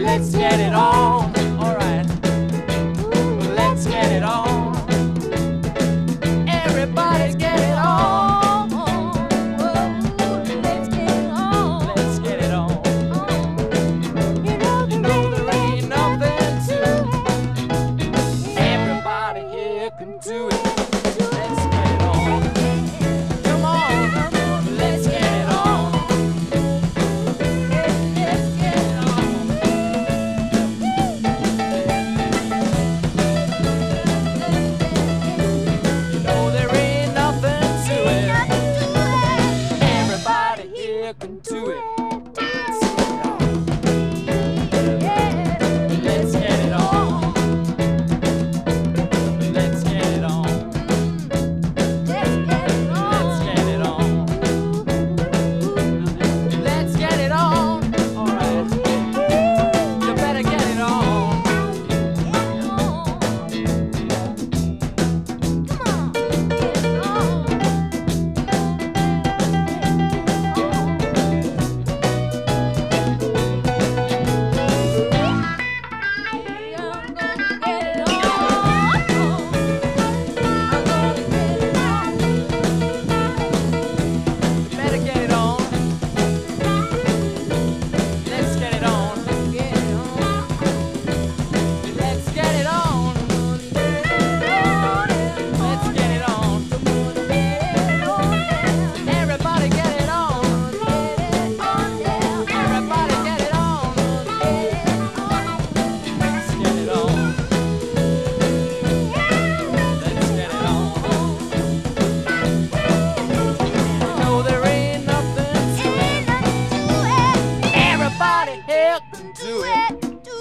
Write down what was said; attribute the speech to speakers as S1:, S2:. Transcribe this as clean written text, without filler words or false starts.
S1: Let's get it on. All right. Let's get it on. Everybody get it on.
S2: Let's get it on.
S1: Let's get it on.
S2: You know
S1: There ain't nothing to it. Everybody here can do it. Let's get it on. Come on. Let's get it on.
S2: Let's get it on.
S1: There ain't nothing to it.
S2: Nothing to it.
S1: Everybody here can do it. Let's get it on. Let's get it on. Let's get it on. Let's get it on. All right. You better get it on. You better get it on. Let's get it on. Let's get it on. Let's get it on. Everybody get it on. Everybody get it on. Let's get it on. Let's get it on. No, there ain't nothing to it. Everybody here can do it.